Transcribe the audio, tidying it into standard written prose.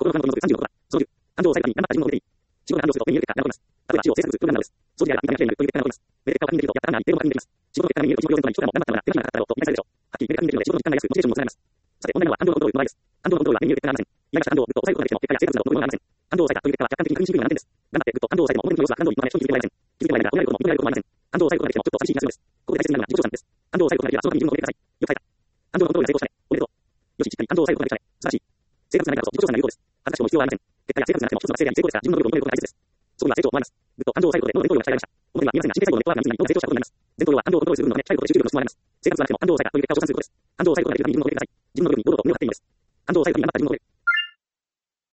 の感動の36は、その10、感動を最後に何らか自分の出ていい。自分が感動すると目に見える結果が残ります。例えば、死を制作するプログラムなのです。掃除やら、みたいな結果が残ります。メール結果を確認できると、やったら何言ってるのか確認できます。仕事の結果が見えると、自分の要点となり、一人でも頑張ったのが、手間暇がかかっただろうと理解されるでしょう。はっきりメール確認できるので、仕事の時間が安く、モチベーションもつながります。さて、問題なのは感情のコントロールの場合です。感情のコントロールは目に見える結果がありません。依頼がした感情をぐっと抑えることができても、結果や生活などのものがありません。感情を抑えたという結果は客観的に確認しにくいのが難点です。頑張ってぐっと感情を抑えても、表向きの様子は感情に今まで人に気づけられません。気づけられないが、褒められることも認められることもありません。感情を抑えることができても、ちょっと寂しい気がするのです。ここで大切になるのは自己調査なんです。感情を抑えることができれば、その時に自分のことを入れてください。よく書いた。感情のコントロールが成功したね。おめでとう。よし、しっかり感情を抑えることができたね。素晴らしい。生活がないからこそ自己調査が有効です。恥ずかしくも必要はありません。結果や生活がなくても一つの達成であり成功ですから、自分の努力を認めることが大切です。そこには成長を思います。ぐっと感情を抑えることで、どの伝統量が鍛えられました。表には見えませんが、神経細胞のネットワークが結び、どんどん成長したことになります。伝統量は感情をコントロールする分のため、近いことで集中力の質問があります。生活がなくても感情を抑えたという結果を称賛することです。感情を抑えることができるために自分の努力が大事。自分の努力に堂々と胸を張っていいのです。感情を抑えることに頑張った自分の努力。